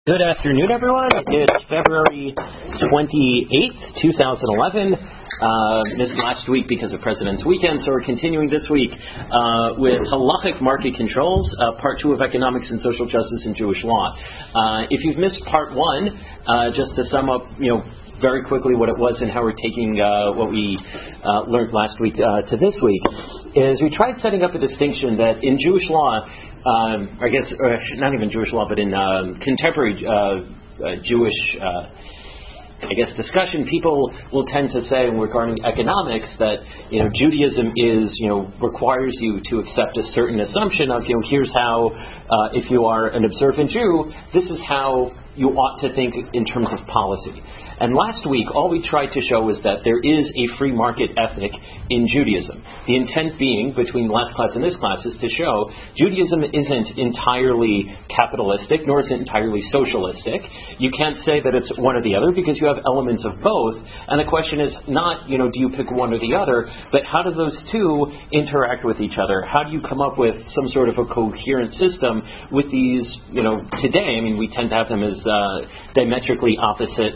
Good afternoon, everyone. It's February 28th, 2011. Missed last week because of President's Weekend, so we're continuing this week with Halachic Market Controls, Part 2 of Economics and Social Justice in Jewish Law. If you've missed Part 1, just to sum up, very quickly what it was and how we're taking what we learned last week to this week, is we tried setting up a distinction that in Jewish law, I guess, not even Jewish law, but in contemporary Jewish, discussion, people will tend to say regarding economics that, Judaism is, requires you to accept a certain assumption of, here's how, if you are an observant Jew, this is how you ought to think in terms of policy. And last week, all we tried to show was that there is a free market ethic in Judaism. The intent being, between last class and this class, is to show Judaism isn't entirely capitalistic, nor is it entirely socialistic. You can't say that it's one or the other, because you have elements of both. And the question is not, do you pick one or the other, but how do those two interact with each other? How do you come up with some sort of a coherent system with these, today, we tend to have them as diametrically opposite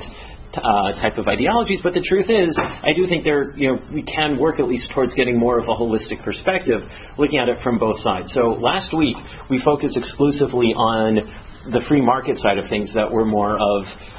type of ideologies, but the truth is, I do think we can work at least towards getting more of a holistic perspective, looking at it from both sides. So last week, we focused exclusively on the free market side of things that were more of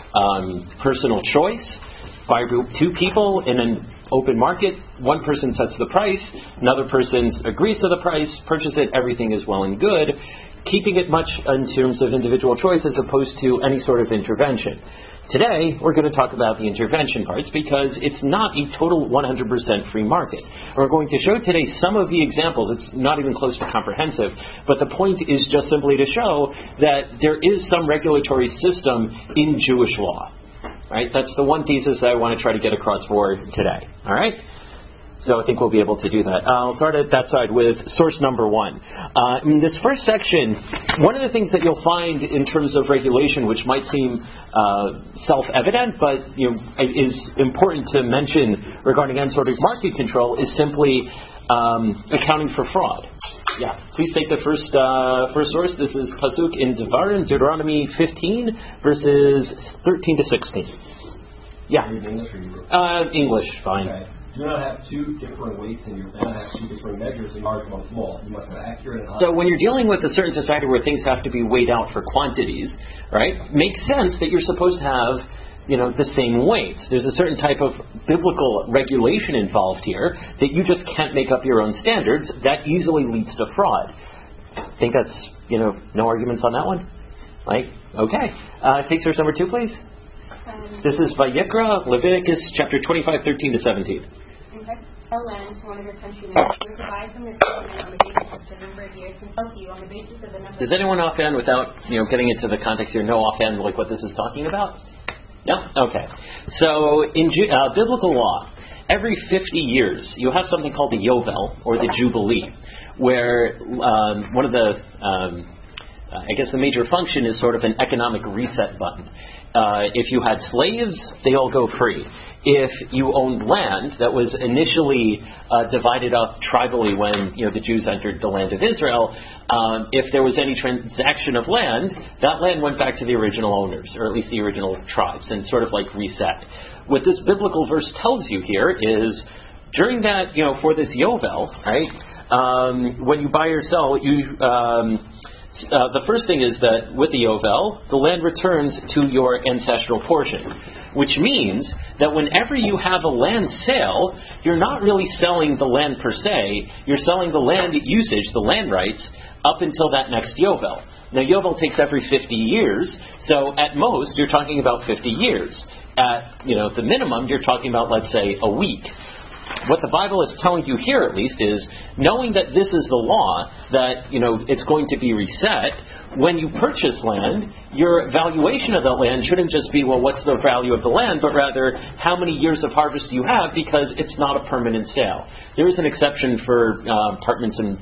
personal choice by two people in an open market. One person sets the price, another person agrees to the price, purchase it, everything is well and good, keeping it much in terms of individual choice as opposed to any sort of intervention. Today, we're going to talk about the intervention parts because it's not a total 100% free market. We're going to show today some of the examples. It's not even close to comprehensive, but the point is just simply to show that there is some regulatory system in Jewish law. Right? That's the one thesis that I want to try to get across for today. All right? So I think we'll be able to do that. I'll start at that side with source number one. In this first section, one of the things that you'll find in terms of regulation, which might seem self-evident, but is important to mention regarding unsorted market control, is simply accounting for fraud. Yeah, please take the first source. This is Pasuk in Devarim, Deuteronomy 15, verses 13 to 16. Yeah. English or Hebrew? English, fine. Okay. Do not have two different weights in your pen, have two different measures in large and small. You must have accurate and So when you're dealing with a certain society where things have to be weighed out for quantities, right, makes sense that you're supposed to have the same weights. There's a certain type of biblical regulation involved here that you just can't make up your own standards. That easily leads to fraud. I think that's, no arguments on that one? Right? Okay. Take source number 2, please. This is Vayikra, Leviticus chapter 25, 13 to 17. Okay. A land to one of your countrymen, you are to buy from this government on the basis of the number of years, and sell to you on the basis of the number. Does anyone offhand, without getting into the context here, know offhand like what this is talking about? No? Okay. So in biblical law, every 50 years, you have something called the Yovel, or the Jubilee, where one of the, the major function is sort of an economic reset button. If you had slaves, they all go free. If you owned land that was initially divided up tribally when the Jews entered the land of Israel, if there was any transaction of land, that land went back to the original owners, or at least the original tribes, and sort of like reset. What this biblical verse tells you here is, during that, for this Yovel, right, when you buy or sell, the first thing is that with the Yovel, the land returns to your ancestral portion, which means that whenever you have a land sale, you're not really selling the land per se, you're selling the land usage, the land rights, up until that next Yovel. Now, Yovel takes every 50 years, so at most, you're talking about 50 years. At, the minimum, you're talking about, let's say, a week. What the Bible is telling you here, at least, is knowing that this is the law, that, it's going to be reset, when you purchase land, your valuation of the land shouldn't just be, well, what's the value of the land, but rather, how many years of harvest do you have, because it's not a permanent sale. There is an exception for apartments and,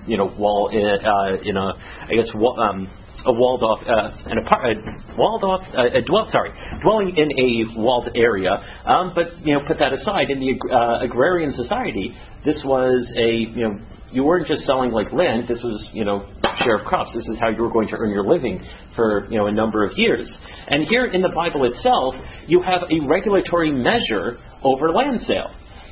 dwelling in a walled area. But put that aside. In the agrarian society, this was you weren't just selling like land. This was share of crops. This is how you were going to earn your living for a number of years. And here in the Bible itself, you have a regulatory measure over land sale.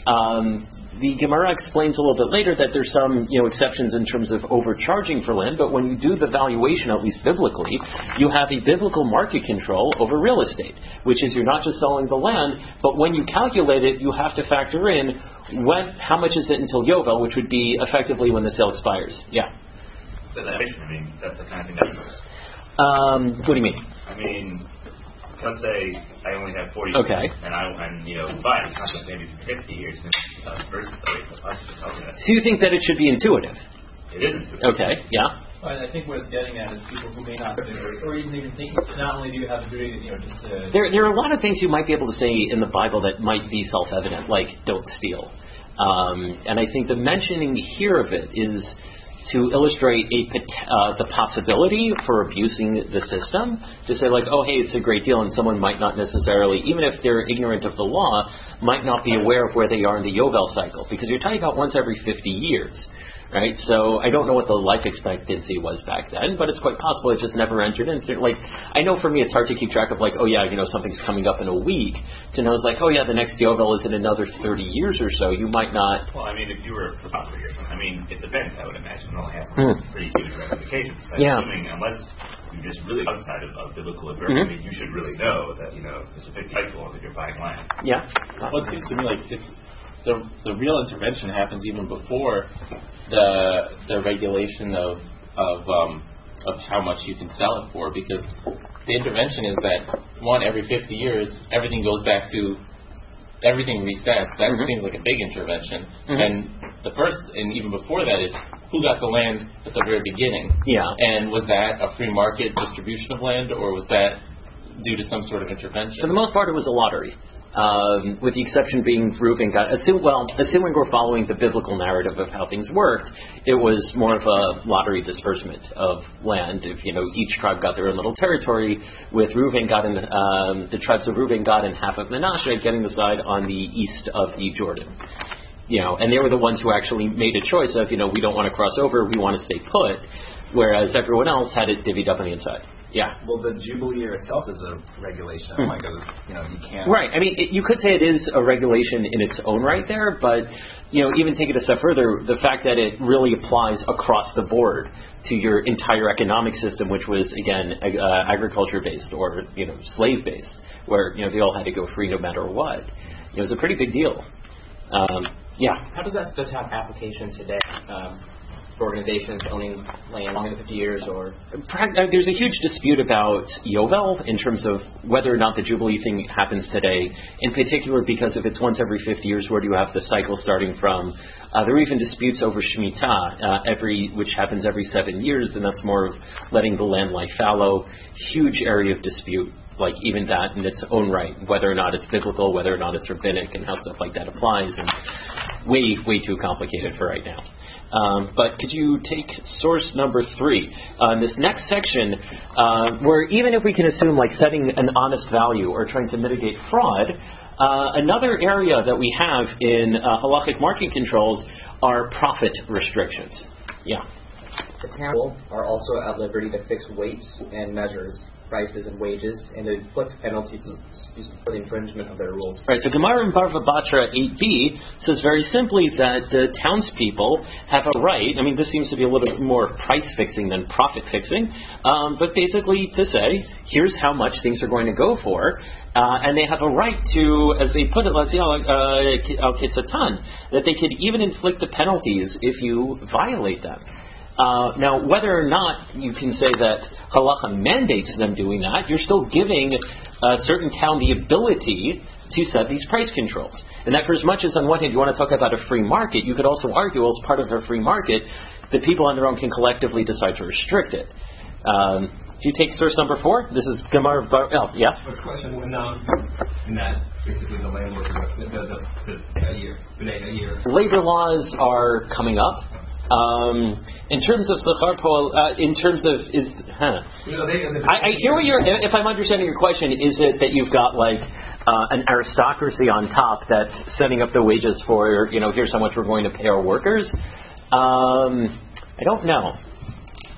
The Gemara explains a little bit later that there's some exceptions in terms of overcharging for land, but when you do the valuation, at least biblically, you have a biblical market control over real estate, which is you're not just selling the land, but when you calculate it, you have to factor in how much is it until Yovel, which would be effectively when the sale expires. Yeah. But that's the kind of thing that works. What do you mean? I mean, let's say I only have 40 years, but it's not just maybe 50 years versus So you think that it should be intuitive? It is intuitive. Okay, yeah. Well, I think what it's getting at is people who may not do it, or even think not only do you have a duty, just to... There are a lot of things you might be able to say in the Bible that might be self-evident, like don't steal. And I think the mentioning here of it is to illustrate the possibility for abusing the system, to say like, oh, hey, it's a great deal, and someone might not necessarily, even if they're ignorant of the law, might not be aware of where they are in the Yovel cycle, because you're talking about once every 50 years. Right, so I don't know what the life expectancy was back then, but it's quite possible it just never entered into. Like, I know for me it's hard to keep track of like, oh yeah, something's coming up in a week. To know it's like, oh yeah, the next Yovel is in another 30 years or so. You might not. Well, I mean, if you were a property or something, I mean, it's a bank, I would imagine. It only has pretty huge ramifications. So assuming, unless you're just really outside of biblical adversity, you should really know that there's a big cycle that you're buying land. Yeah. Well, it seems to me like it's. The real intervention happens even before the regulation of how much you can sell it for, because the intervention is that every 50 years everything goes back to everything resets. That seems like a big intervention. And the first, and even before that, is who got the land at the very beginning. Yeah. And was that a free market distribution of land, or was that due to some sort of intervention? For the most part, it was a lottery. With the exception being Reuben got, assuming we're following the biblical narrative of how things worked, it was more of a lottery disbursement of land. If each tribe got their own little territory, with Reuben got in the tribes of Reuben got in half of Manasseh, getting the side on the east of the Jordan. And they were the ones who actually made a choice of we don't want to cross over, we want to stay put, whereas everyone else had it divvied up on the inside. Yeah. Well, the Jubilee year itself is a regulation. Like you can't. Right. I mean, you could say it is a regulation in its own right there, but even take it a step further, the fact that it really applies across the board to your entire economic system, which was again agriculture based or slave based, where they all had to go free no matter what. It was a pretty big deal. Yeah. How does that have application today? For organizations owning land longer than 50 years, or there's a huge dispute about Yovel in terms of whether or not the Jubilee thing happens today, in particular because if it's once every 50 years, where do you have the cycle starting from? There are even disputes over Shemitah, which happens every 7 years, and that's more of letting the land lie fallow. Huge area of dispute, like even that in its own right, whether or not it's biblical, whether or not it's rabbinic, and how stuff like that applies, and way too complicated for right now. But could you take source number 3? In this next section, where even if we can assume like setting an honest value or trying to mitigate fraud, another area that we have in halachic market controls are profit restrictions. Yeah. The town are also at liberty to fix weights and measures, prices and wages, and to inflict penalties for the infringement of their rules. Right, so Gemara in Bava Batra 8b says very simply that the townspeople have a right, I mean this seems to be a little bit more price fixing than profit fixing, but basically to say, here's how much things are going to go for, and they have a right to, as they put it, let's see, al-kitzatan, that they could even inflict the penalties if you violate them. Now, whether or not you can say that halacha mandates them doing that, you're still giving a certain town the ability to set these price controls. And that for as much as on one hand you want to talk about a free market, you could also argue as part of a free market, the people on their own can collectively decide to restrict it. Do you take source number 4? This is Gemara. Yeah? What's the question when in that basically the landlord a year? Labor laws are coming up. In terms of Sachar Poel, in terms of I hear what if I'm understanding your question, is it that you've got like an aristocracy on top that's setting up the wages for, here's how much we're going to pay our workers? I don't know.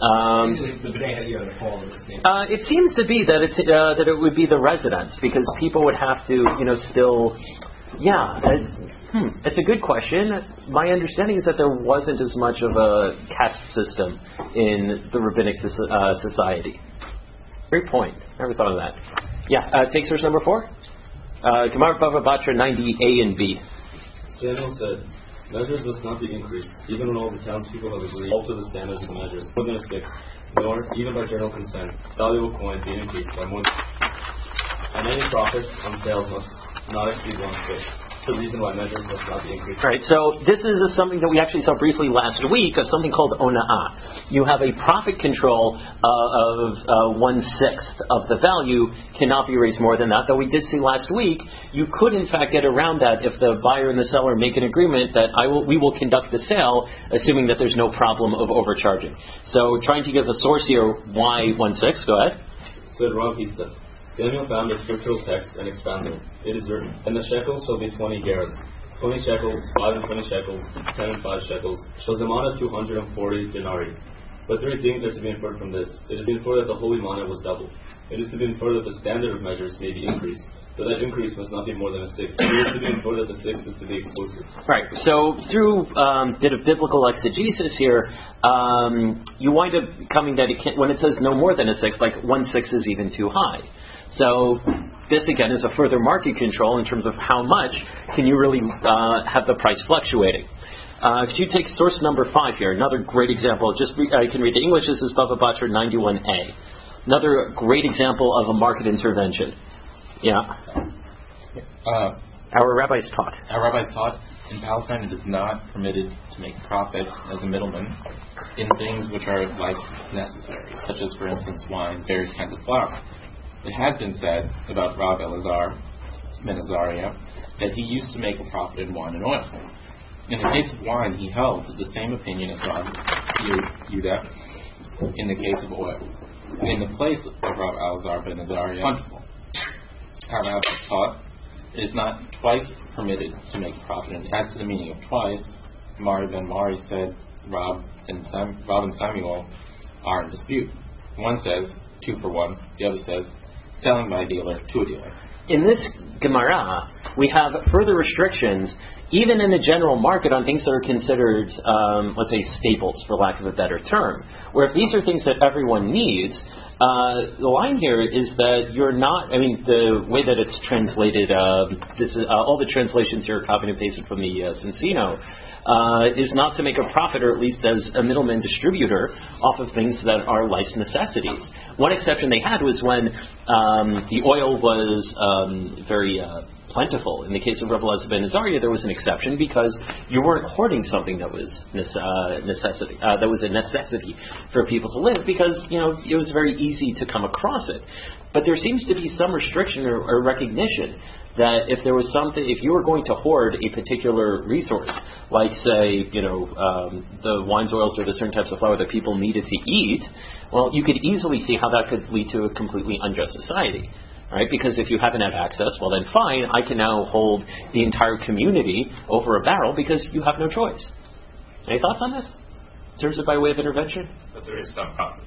The banana you have to fall at the same time. It seems to be that that it would be the residents, because people would have to, still. Yeah, it's a good question. My understanding is that there wasn't as much of a caste system in the rabbinic society. Great point. Never thought of that. Yeah, take source number 4. Gemara Bava Batra 90a and b. Samuel said, measures must not be increased, even when all the townspeople have agreed to alter the standards of the measures more than a sixth, nor, even by general consent, valuable coin be increased by more and any profits on sales must not exceed 1/6. The reason why measures must not be increased. Right, so this is something that we actually saw briefly last week of something called ona'ah. You have a profit control of 1/6 of the value, cannot be raised more than that. Though we did see last week, you could in fact get around that if the buyer and the seller make an agreement that we will conduct the sale, assuming that there's no problem of overcharging. So trying to give a source here, why 1/6? Go ahead. Said Rav Hista. Samuel found the scriptural text and expanded. It is written, and the shekels shall be 20 gerahs, 20 shekels, 5 and 20 shekels, 10 and 5 shekels, shows the mana 240 denarii. But 3 things are to be inferred from this. It is to be inferred that the holy mana was doubled. It is to be inferred that the standard of measures may be increased, but that increase must not be more than a 6th. It is to be inferred that the 6th is to be exclusive. Right, so through a bit of biblical exegesis here, you wind up coming that when it says no more than a 6th, like 1/6 is even too high. So this again is a further market control in terms of how much can you really have the price fluctuating. Could you take source number 5 here? Another great example. I can read the English. This is Bava Batra 91a. Another great example of a market intervention. Yeah. Our rabbis taught. In Palestine it is not permitted to make profit as a middleman in things which are life's necessaries, such as, for instance, wine, various kinds of flour. It has been said about Rav Elazar ben Azariah that he used to make a profit in wine and oil. In the case of wine, he held the same opinion as Rav Yehuda in the case of oil. In the place of Rav Elazar ben Azariah, plentiful. Our rabbis taught it is not twice permitted to make profit. And as to the meaning of twice, Mari ben Mari said Rav and Samuel are in dispute. One says 2 for 1, the other says selling by a dealer to a dealer. In this Gemara, we have further restrictions, even in the general market, on things that are considered, let's say, staples, for lack of a better term. Where if these are things that everyone needs, the line here is that you're not, the way that it's translated, this is, all the translations here are copied and pasted from the Cincino, is not to make a profit, or at least as a middleman distributor, off of things that are life's necessities. One exception they had was when the oil was very plentiful. In the case of Rav Elazar ben Azariah, there was an exception because you weren't hoarding something that was necessity. That was a necessity for people to live, because it was very easy to come across it. But there seems to be some restriction or recognition that if there was something, if you were going to hoard a particular resource, like say, the wines, oils, or the certain types of flour that people needed to eat, well, you could easily see how that could lead to a completely unjust society. Right? Because if you haven't had access, well then fine, I can now hold the entire community over a barrel because you have no choice. Any thoughts on this? In terms of by way of intervention? But there is some profit.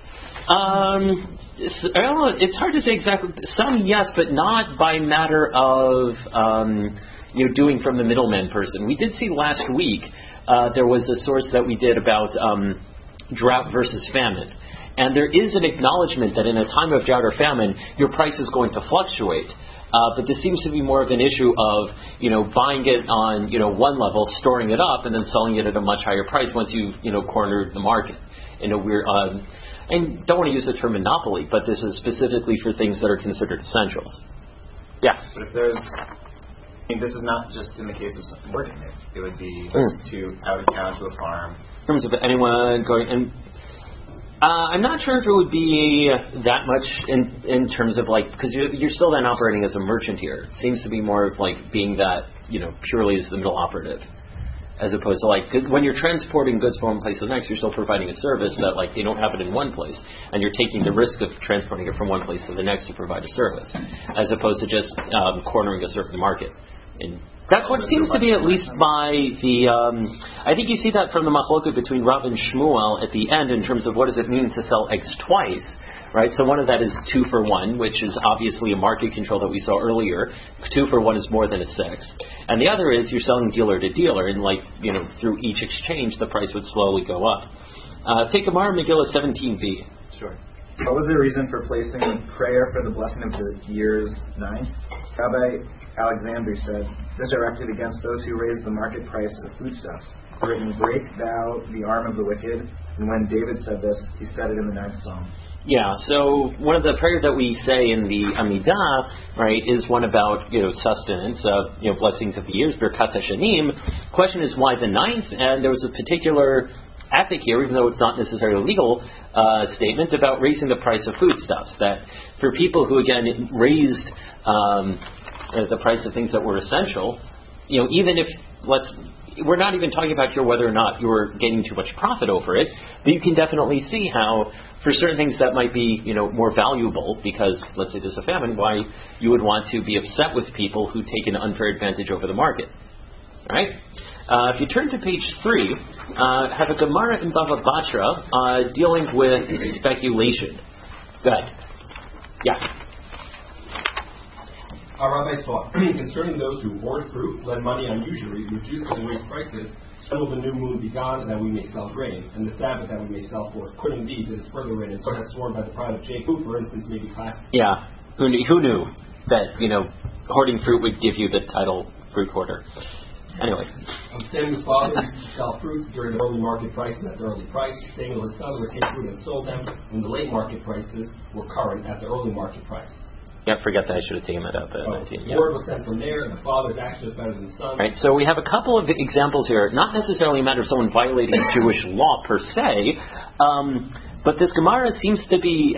It's hard to say exactly. Some yes, but not by matter of doing from the middleman person. We did see last week there was a source that we did about drought versus famine. And there is an acknowledgement that in a time of drought or famine, your price is going to fluctuate. But this seems to be more of an issue of, buying it on, one level, storing it up, and then selling it at a much higher price once you've, cornered the market. We're, and don't want to use the term monopoly, but this is specifically for things that are considered essentials. Yeah. But if there's, this is not just in the case of hoarding it. It would be to out of town to a farm. In terms of anyone going and. I'm not sure if it would be that much in terms of because you're still then operating as a merchant here. It seems to be more of being that, purely as the middle operative. As opposed to when you're transporting goods from one place to the next, you're still providing a service that they don't have it in one place. And you're taking the risk of transporting it from one place to the next to provide a service. As opposed to just cornering a certain market in That's what seems to be, at least by the. I think you see that from the machloket between Rav and Shmuel at the end in terms of what does it mean to sell eggs twice, right? So one of that is 2 for 1, which is obviously a market control that we saw earlier. 2 for 1 is more than a 6, and the other is you're selling dealer to dealer, and through each exchange the price would slowly go up. Take Gemara Megillah 17b. Sure. What was the reason for placing prayer for the blessing of the year's 9th? Rabbi Alexander said, this directed against those who raise the market price of foodstuffs. Written, break thou the arm of the wicked. And when David said this, he said it in the 9th Psalm. Yeah, so one of the prayers that we say in the Amidah, right, is one about, sustenance, blessings of the years, Birkat HaShanim. Question is why the 9th? And there was a particular ethic here, even though it's not necessarily a legal statement, about raising the price of foodstuffs. That for people who, again, raised the price of things that were essential, even if, we're not even talking about here whether or not you were getting too much profit over it, but you can definitely see how for certain things that might be, more valuable because, let's say there's a famine, why you would want to be upset with people who take an unfair advantage over the market. All right? If you turn to page 3, have a Gemara in Bava Batra dealing with speculation. Go ahead. Yeah. Our rabbis taught concerning those who hoard fruit, lend money on usury, reduce and raise prices. When will the new moon be gone, that we may sell grain, and the Sabbath that we may sell forth? Quitting these, it is further written, so has sworn by the pride of Jacob, for instance, may be classed. Yeah. Who knew that hoarding fruit would give you the title fruit hoarder? Anyway. Samuel's father used to sell fruits during the early market price and at the early price. Samuel his son would take fruit and sold them, and the late market prices were current at the early market price. Yeah, forget that. I should have taken that out. The 19. The word was sent from there, and the father's action is better than the son. Right. So we have a couple of examples here. Not necessarily a matter of someone violating Jewish law per se, but this Gemara seems to be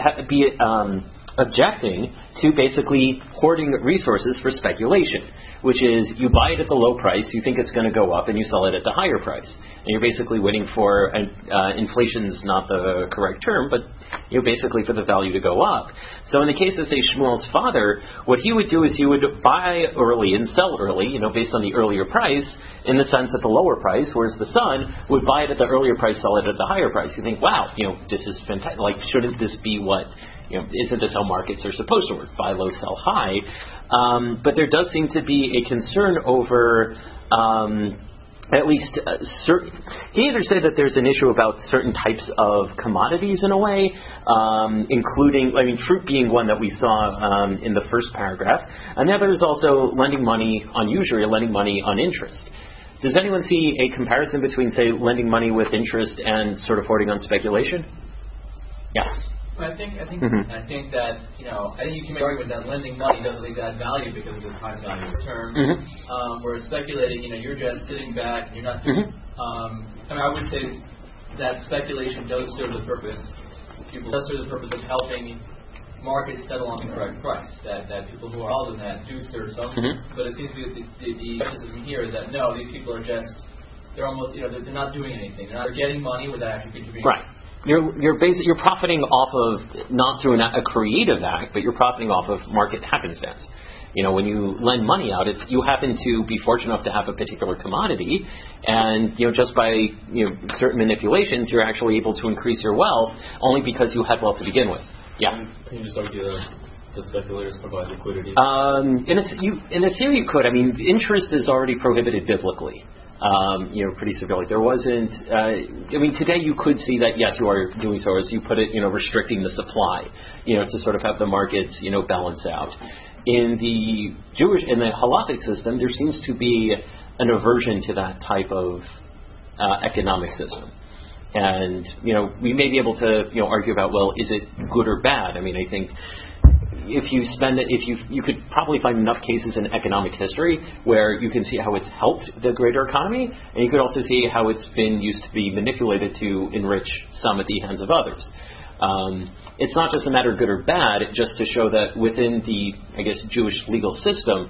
objecting to basically hoarding resources for speculation, which is you buy it at the low price, you think it's going to go up, and you sell it at the higher price. And you're basically waiting for, inflation's not the correct term, but basically for the value to go up. So in the case of, say, Shmuel's father, what he would do is he would buy early and sell early, based on the earlier price, in the sense at the lower price, whereas the son would buy it at the earlier price, sell it at the higher price. You think, wow, this is fantastic. Shouldn't this be what, isn't this how markets are supposed to work? Buy low, sell high. But there does seem to be a concern over, at least certain. He either said that there's an issue about certain types of commodities in a way, including, fruit being one that we saw in the first paragraph, and the other is also lending money on usury or lending money on interest. Does anyone see a comparison between, say, lending money with interest and sort of hoarding on speculation? Yes. I think that I think you can make an argument that lending money doesn't always add value because it's high value return. Whereas speculating, you're just sitting back, you're not doing. I would say that speculation does serve the purpose. Does serve the purpose of helping markets settle on the correct price. That people who are involved in that do serve something. But it seems to be the criticism here is that no, these people are just they're almost they're not doing anything. They're not getting money without actually contributing. Right. You're profiting off of not through a creative act, but you're profiting off of market happenstance. When you lend money out, you happen to be fortunate enough to have a particular commodity, and just by certain manipulations, you're actually able to increase your wealth only because you had wealth to begin with. Yeah. Can you just argue that the speculators provide liquidity? In a theory, you could. Interest is already prohibited biblically. Pretty severely. There wasn't. Today you could see that yes, you are doing so, as you put it, restricting the supply, to sort of have the markets, balance out. In the halachic system, there seems to be an aversion to that type of economic system, and we may be able to argue about, well, is it good or bad? I think. If you could probably find enough cases in economic history where you can see how it's helped the greater economy, and you could also see how it's been used to be manipulated to enrich some at the hands of others. It's not just a matter of good or bad, just to show that within the, Jewish legal system,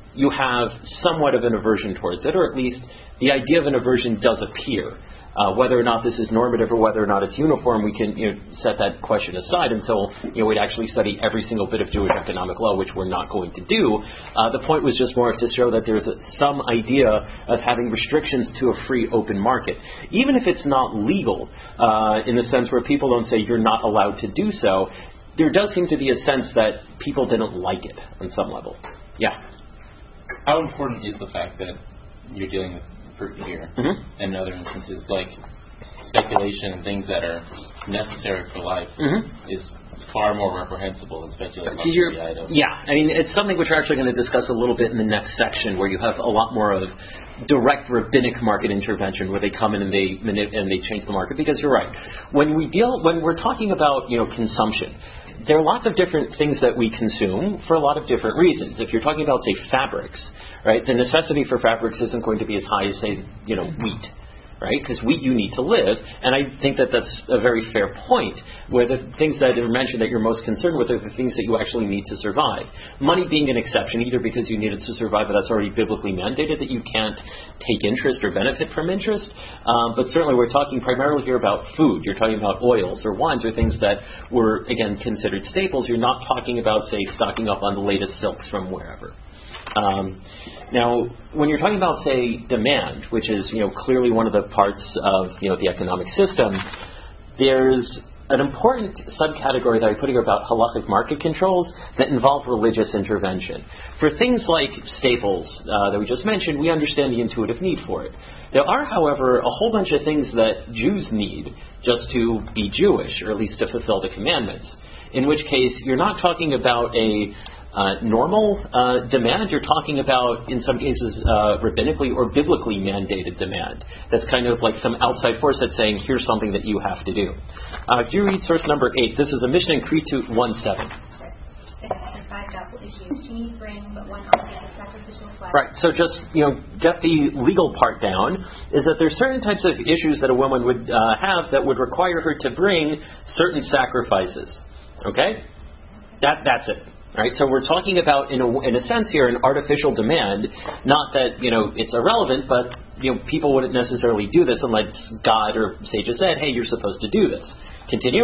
you have somewhat of an aversion towards it, or at least the idea of an aversion does appear. Whether or not this is normative or whether or not it's uniform, we can set that question aside until we'd actually study every single bit of Jewish economic law, which we're not going to do. The point was just more to show that there's some idea of having restrictions to a free, open market. Even if it's not legal, in the sense where people don't say you're not allowed to do so, there does seem to be a sense that people didn't like it on some level. Yeah. How important is the fact that you're dealing with fruit here, and in other instances like speculation and things that are necessary for life is far more reprehensible than speculating about the items. Yeah, I mean, it's something which we're actually going to discuss a little bit in the next section, where you have a lot more of direct rabbinic market intervention, where they come in and they change the market. Because you're right, when we're talking about consumption, there are lots of different things that we consume for a lot of different reasons. If you're talking about, say, fabrics, right, the necessity for fabrics isn't going to be as high as, say, wheat, right? Because wheat you need to live, and I think that that's a very fair point, where the things that are mentioned that you're most concerned with are the things that you actually need to survive. Money being an exception, either because you need it to survive, but that's already biblically mandated that you can't take interest or benefit from interest, but certainly we're talking primarily here about food. You're talking about oils or wines or things that were, again, considered staples. You're not talking about, say, stocking up on the latest silks from wherever. Now, when you're talking about, say, demand, which is, clearly one of the parts of, the economic system, there's an important subcategory that I put here about halachic market controls that involve religious intervention. For things like staples that we just mentioned, we understand the intuitive need for it. There are, however, a whole bunch of things that Jews need just to be Jewish, or at least to fulfill the commandments, in which case you're not talking about a normal demand. You're talking about, in some cases, rabbinically or biblically mandated demand. That's kind of like some outside force that's saying, here's something that you have to do. If you read source number 8, this is a Mishnah in Kritu 1:7. Right, so just, get the legal part down, is that there's certain types of issues that a woman would have that would require her to bring certain sacrifices. Okay? That's it. Right, so we're talking about, in a sense here, an artificial demand. Not that it's irrelevant, but people wouldn't necessarily do this unless God or sages said, "Hey, you're supposed to do this." Continue.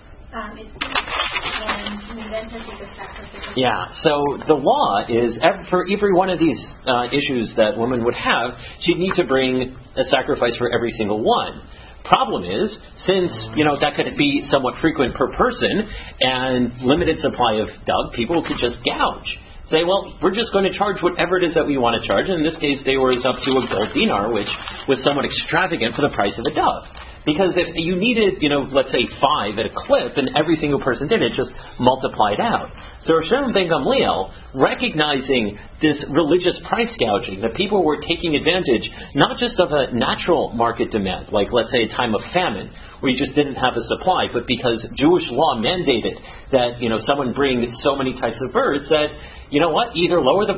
Yeah. So the law is for every one of these issues that women would have, she'd need to bring a sacrifice for every single one. Problem is, since that could be somewhat frequent per person and limited supply of dove, people could just gouge. Say, well, we're just going to charge whatever it is that we want to charge. And in this case, they were up to a gold dinar, which was somewhat extravagant for the price of a dove. Because if you needed, let's say 5 at a clip, and every single person did it, just multiplied out. So Rav Shimon ben Gamliel, recognizing this religious price gouging, that people were taking advantage not just of a natural market demand, like let's say a time of famine, where you just didn't have a supply, but because Jewish law mandated that, someone bring so many types of birds, that, either lower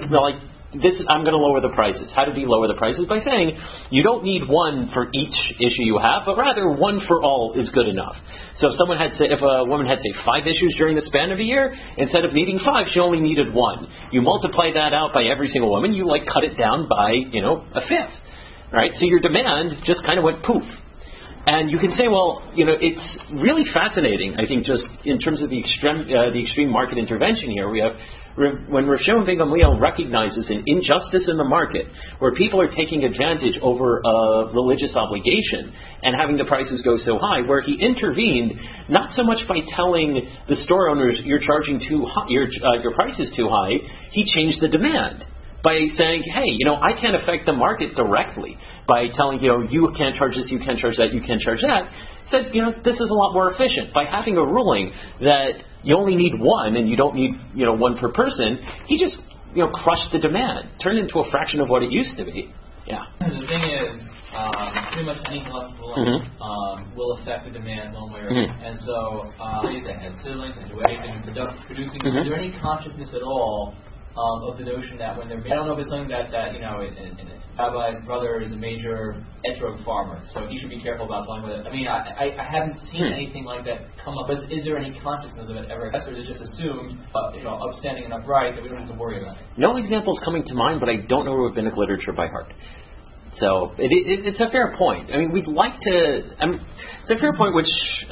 I'm going to lower the prices. How did he lower the prices? By saying, you don't need one for each issue you have, but rather one for all is good enough. So if a woman had, say, 5 issues during the span of a year, instead of needing 5, she only needed 1. You multiply that out by every single woman, you cut it down by, a fifth. Right? So your demand just kind of went poof. And you can say, well, it's really fascinating, I think, just in terms of the extreme market intervention here. We have, when Rav Shimon ben Gamliel recognizes an injustice in the market, where people are taking advantage over a religious obligation and having the prices go so high, where he intervened not so much by telling the store owners, you're charging too high, your price is too high, he changed the demand. By saying, hey, I can't affect the market directly by telling, you can't charge this, you can't charge that, you can't charge that. Said, this is a lot more efficient. By having a ruling that you only need 1 and you don't need, 1 per person, he just, crushed the demand, turned into a fraction of what it used to be. Yeah. The thing is, pretty much any ruling will affect the demand one way or another. And so, they had siblings and do anything in producing. Is there any consciousness at all of the notion that when they're, I don't know if it's something that Rabbi's brother is a major etrog farmer, so he should be careful about talking about it. I mean, I haven't seen anything like that come up. Is there any consciousness of it ever? Or is it just assumed, upstanding and upright, that we don't have to worry about it? No examples coming to mind, but I don't know rabbinic literature by heart. So it's a fair point. I mean, we'd like to. It's a fair point. Which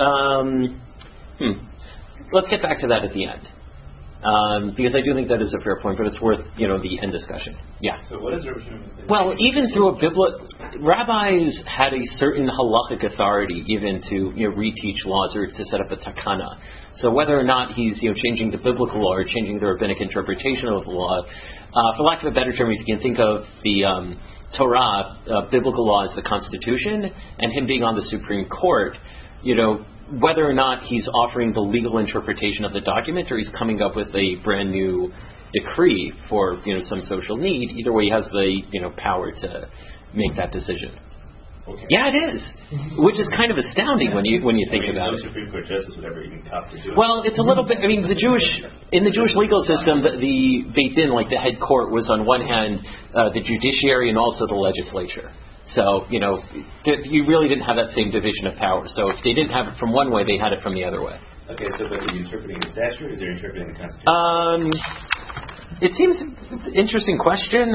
let's get back to that at the end. Because I do think that is a fair point, but it's worth, the end discussion. Yeah. So what is Rabbi Shimon? Well, even through rabbis had a certain halachic authority even to, reteach laws or to set up a takana. So whether or not he's, changing the biblical law or changing the rabbinic interpretation of the law, for lack of a better term, if you can think of the Torah, biblical law as the Constitution, and him being on the Supreme Court, whether or not he's offering the legal interpretation of the document or he's coming up with a brand new decree for some social need, either way he has the power to make that decision. Okay. Yeah, it is, which is kind of astounding when you think about it. No Supreme Court justice would ever even cop to do it. Well, it's a little bit. I mean, in the Jewish legal system, the Beit Din, like the head court, was on one hand the judiciary and also the legislature. So, you really didn't have that same division of power. So if they didn't have it from one way, they had it from the other way. Okay, so but are you interpreting the statute or is he interpreting the Constitution? It's an interesting question.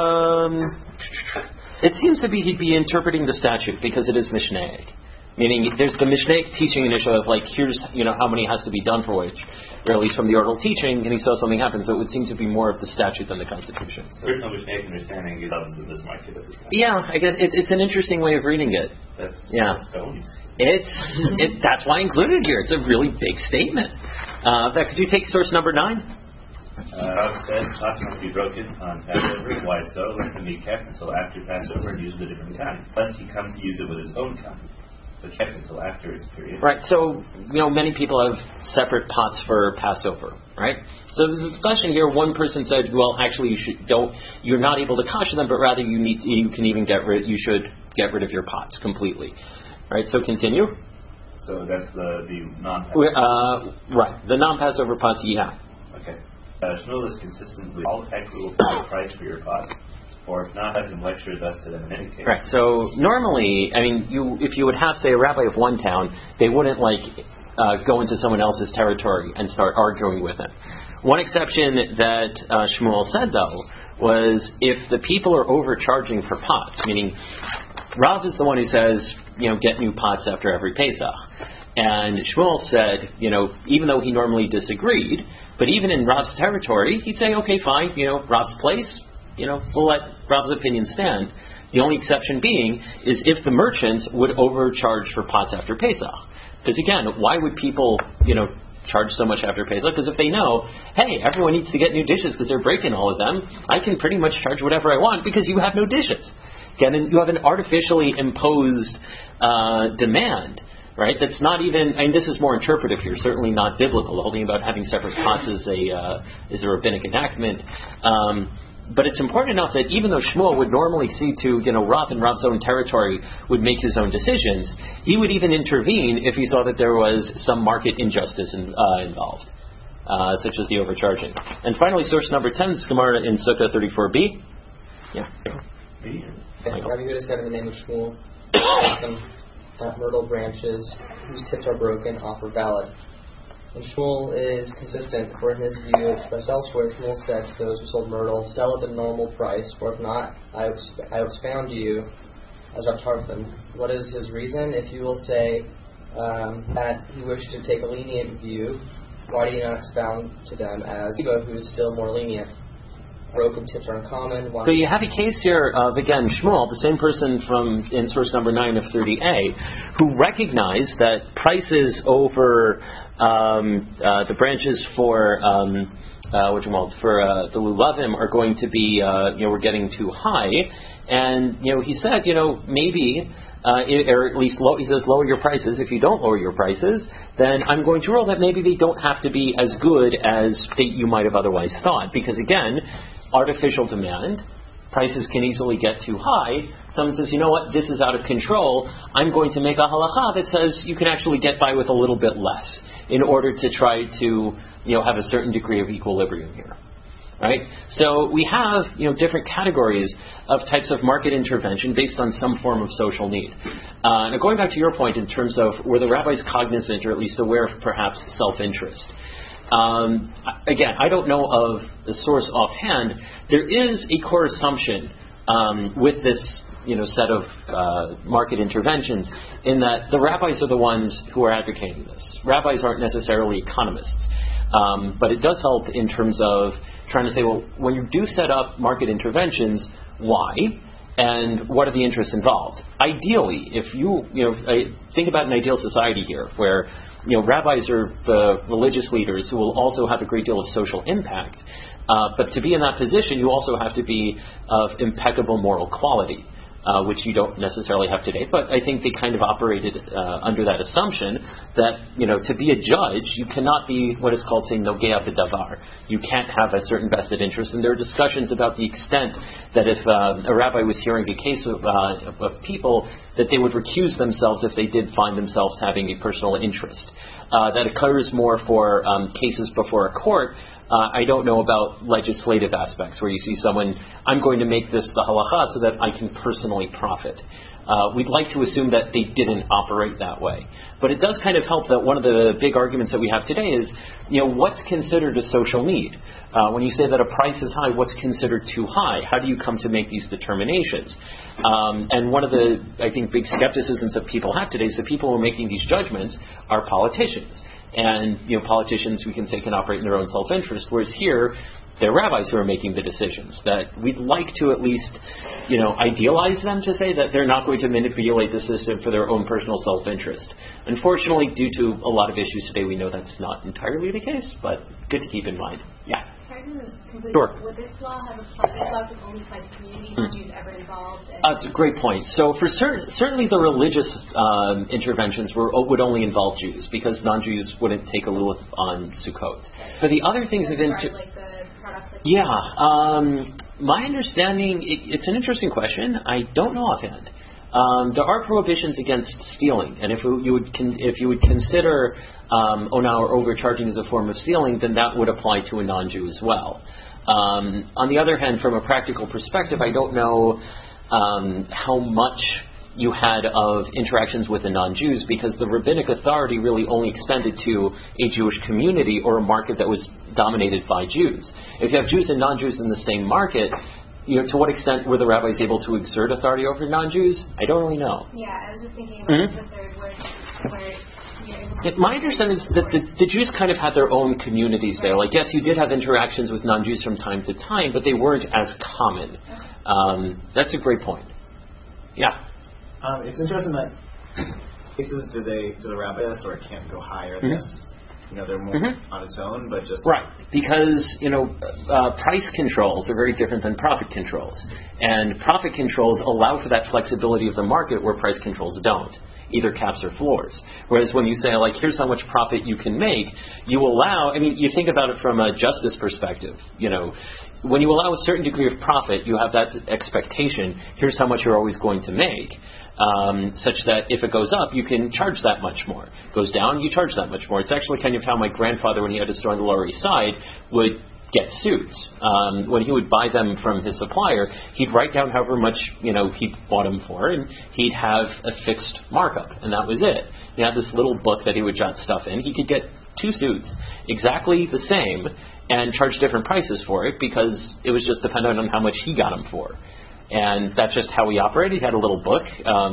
It seems to be he'd be interpreting the statute because it is Mishnaic. Meaning there's the Mishnaic teaching initially of here's, how many has to be done for which, or at least from the oral teaching, and he saw something happen. So it would seem to be more of the statute than the Constitution. So there's no Mishnaic understanding is in this market at this time. Yeah, I guess it's an interesting way of reading it. That's stones. That's why I included it here. It's a really big statement. Could you take source number 9? Rav said, pots must be broken on Passover. Why so? Let them be kept until after Passover and used with a different kind, lest he come to use it with his own kind. But kept until after his period. Right. So many people have separate pots for Passover. Right. So there's a discussion here. One person said, well, actually, you're not able to kasher them, but rather you should get rid of your pots completely. Right. So continue. So that's the non-Passover. Right. The non-Passover pots. Yeah. Okay. Shmuel is consistent with all equitable for the price for your pots, or if not, have him lecture thus to them in any case. Right. So normally, if you would have, say, a rabbi of one town, they wouldn't go into someone else's territory and start arguing with him. One exception that Shmuel said, though, was if the people are overcharging for pots, meaning Rav is the one who says, get new pots after every Pesach. And Shmuel said, even though he normally disagreed, but even in Rav's territory, he'd say, okay, fine, Rav's place, we'll let Rav's opinion stand. The only exception being is if the merchants would overcharge for pots after Pesach. Because again, why would people, charge so much after Pesach? Because if they know, hey, everyone needs to get new dishes because they're breaking all of them, I can pretty much charge whatever I want because you have no dishes. Again, you have an artificially imposed demand. Right, that's not even. This is more interpretive here. Certainly not biblical. The whole thing about having separate pots is a rabbinic enactment. But it's important enough that even though Shmuel would normally see to Rav and Rav's own territory would make his own decisions, he would even intervene if he saw that there was some market injustice involved, such as the overcharging. And finally, source number 10 is Gemara in Sukkah 34b. Yeah. Rabbi Yehuda said in the name of Shmuel, myrtle branches whose tips are broken offer valid. And Shmuel is consistent, for in his view, expressed elsewhere, Shmuel said to those who sold myrtle, sell at the normal price, or if not, I expound to you as I've taught them. What is his reason? If you will say that you wish to take a lenient view, why do you not expound to them as Eva, who is still more lenient? Broken tips are uncommon. So you have a case here of, again, Shmuel, the same person from in source number 9 of 30a, who recognized that prices over the branches for the lulavim are going to be, we're getting too high, and he said, maybe. Or at least he says lower your prices. If you don't lower your prices, then I'm going to rule that maybe they don't have to be as good as you might have otherwise thought. Because again, artificial demand, prices can easily get too high. Someone says, you know what, this is out of control. I'm going to make a halacha that says you can actually get by with a little bit less in order to try to have a certain degree of equilibrium here. right? So we have, different categories of types of market intervention based on some form of social need. Now, going back to your point in terms of were the rabbis cognizant or at least aware of perhaps self-interest? Again, I don't know of the source offhand. There is a core assumption with this set of market interventions in that the rabbis are the ones who are advocating this. Rabbis aren't necessarily economists. But it does help in terms of trying to say, well, when you do set up market interventions, why? And what are the interests involved? Ideally, if you think about an ideal society here where rabbis are the religious leaders who will also have a great deal of social impact, but to be in that position, you also have to be of impeccable moral quality. Which you don't necessarily have today, but I think they kind of operated under that assumption that, to be a judge, you cannot be what is called, say, nogea b'davar. You can't have a certain vested interest, and there are discussions about the extent that if a rabbi was hearing a case of people, that they would recuse themselves if they did find themselves having a personal interest. That occurs more for cases before a court. I don't know about legislative aspects where you see someone, I'm going to make this the halacha so that I can personally profit. We'd like to assume that they didn't operate that way. But it does kind of help that one of the big arguments that we have today is, what's considered a social need? When you say that a price is high, what's considered too high? How do you come to make these determinations? And one of the, I think, big skepticisms that people have today is the people who are making these judgments are politicians. And, politicians, we can say, can operate in their own self-interest, whereas here, they're rabbis who are making the decisions. That we'd like to at least, idealize them to say that they're not going to manipulate the system for their own personal self-interest. Unfortunately, due to a lot of issues today, we know that's not entirely the case, but good to keep in mind. Yeah. Sure. Would this law have could only apply to communities where Jews ever involved? That's a great point. So for certainly the religious interventions would only involve Jews because non-Jews wouldn't take a lulav on Sukkot. For the other things of my understanding, it's an interesting question. I don't know offhand. There are prohibitions against stealing, and if you would consider ona or overcharging as a form of stealing, then that would apply to a non-Jew as well. On the other hand, from a practical perspective, I don't know how much you had of interactions with the non-Jews because the rabbinic authority really only extended to a Jewish community or a market that was dominated by Jews. If you have Jews and non-Jews in the same market, to what extent were the rabbis able to exert authority over non-Jews? I don't really know. Yeah, I was just thinking about the third word. My understanding is that the Jews kind of had their own communities there. Like, yes, you did have interactions with non-Jews from time to time, but they weren't as common. That's a great point. Yeah. It's interesting that cases do the rabbis or it can't go higher than this. They're more on its own, but just... Right, because, price controls are very different than profit controls. And profit controls allow for that flexibility of the market where price controls don't, either caps or floors. Whereas when you say, here's how much profit you can make, you allow... you think about it from a justice perspective. When you allow a certain degree of profit, you have that expectation, here's how much you're always going to make. Such that if it goes up, you can charge that much more. Goes down, you charge that much more. It's actually kind of how my grandfather, when he had a store on the Lower East Side, would get suits. When he would buy them from his supplier, he'd write down however much he bought them for, and he'd have a fixed markup, and that was it. He had this little book that he would jot stuff in. He could get 2 suits, exactly the same, and charge different prices for it because it was just dependent on how much he got them for. And that's just how he operated. He had a little book.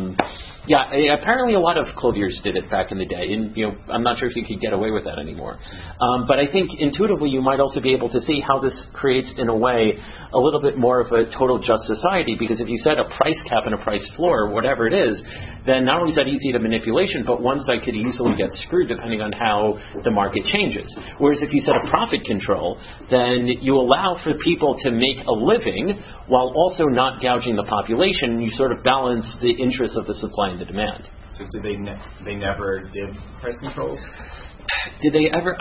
Apparently a lot of clothiers did it back in the day, and I'm not sure if you could get away with that anymore. But I think intuitively you might also be able to see how this creates, in a way, a little bit more of a total just society, because if you set a price cap and a price floor, whatever it is, then not only is that easy to manipulation, but one side could easily get screwed depending on how the market changes. Whereas if you set a profit control, then you allow for people to make a living while also not gouging the population, and you sort of balance the interests of the supply and the demand. So did they never did price controls? Did they ever?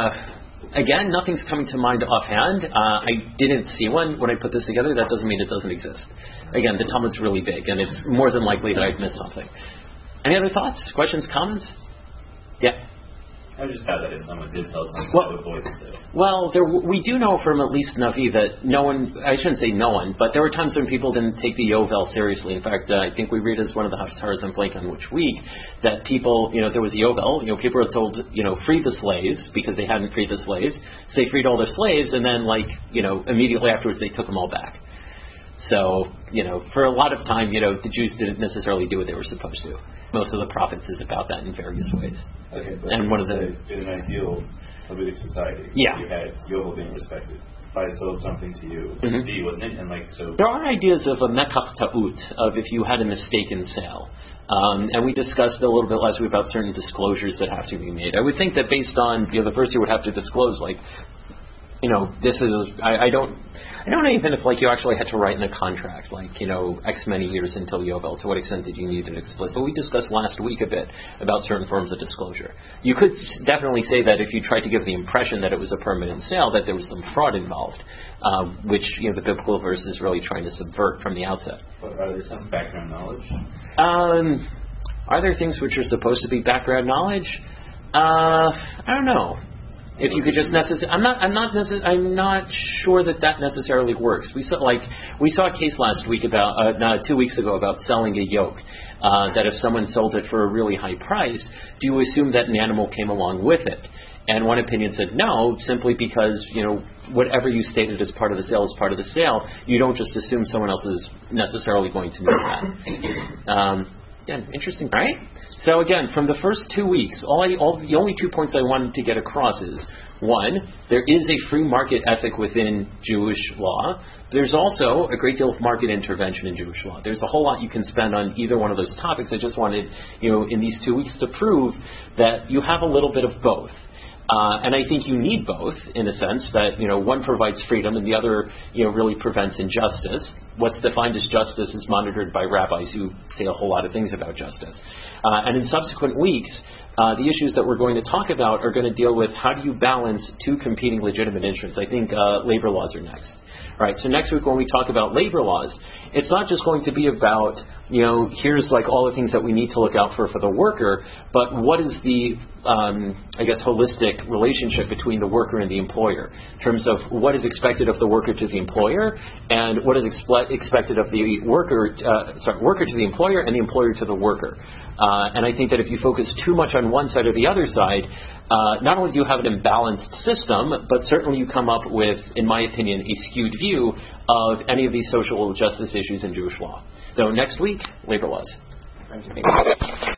Again, nothing's coming to mind offhand. I didn't see one when I put this together. That doesn't mean it doesn't exist. Again, the Talmud's really big, and it's more than likely that I've missed something. Any other thoughts, questions, comments? Yeah. I just thought that if someone did sell something, that would avoid the sale. Well, we do know from at least Navi that no one, I shouldn't say no one, but there were times when people didn't take the Yovel seriously. In fact, I think we read as one of the Haftarahs on blank on which week, that people, there was Yovel, people were told, free the slaves because they hadn't freed the slaves. So they freed all the slaves, and then, immediately afterwards they took them all back. So, for a lot of time, the Jews didn't necessarily do what they were supposed to. Most of the prophets is about that in various ways. Okay, and what is it? In an ideal Talmudic society, you had Yovel being respected. If I sold something to you, B, wasn't it? And so there are ideas of a mekach ta'ut, of if you had a mistaken sale. And we discussed a little bit last week about certain disclosures that have to be made. I would think that based on, the person would have to disclose, this is, I don't know even if you actually had to write in a contract, X many years until Yovel, to what extent did you need an explicit? We discussed last week a bit about certain forms of disclosure. You could definitely say that if you tried to give the impression that it was a permanent sale, that there was some fraud involved, which, the biblical verse is really trying to subvert from the outset. But are there some background knowledge? Are there things which are supposed to be background knowledge? I don't know. If you could just I'm not sure that necessarily works. We saw a case last week about 2 weeks ago about selling a yoke. That if someone sold it for a really high price, do you assume that an animal came along with it? And one opinion said no, simply because whatever you stated as part of the sale is part of the sale. You don't just assume someone else is necessarily going to know that. Again, interesting, right? So again, from the first 2 weeks, the only 2 points I wanted to get across is, one, there is a free market ethic within Jewish law. There's also a great deal of market intervention in Jewish law. There's a whole lot you can spend on either one of those topics. I just wanted, in these 2 weeks to prove that you have a little bit of both. And I think you need both, in a sense, that, one provides freedom and the other, really prevents injustice. What's defined as justice is monitored by rabbis who say a whole lot of things about justice. And in subsequent weeks, the issues that we're going to talk about are going to deal with how do you balance two competing legitimate interests. I think labor laws are next. All right, so next week when we talk about labor laws, it's not just going to be about, here's all the things that we need to look out for the worker, but what is the, holistic relationship between the worker and the employer in terms of what is expected of the worker to the employer and what is expected of the worker to the employer and the employer to the worker. And I think that if you focus too much on one side or the other side, not only do you have an imbalanced system, but certainly you come up with, in my opinion, a skewed view of any of these social justice issues in Jewish law. So next week, labor laws. Thank you.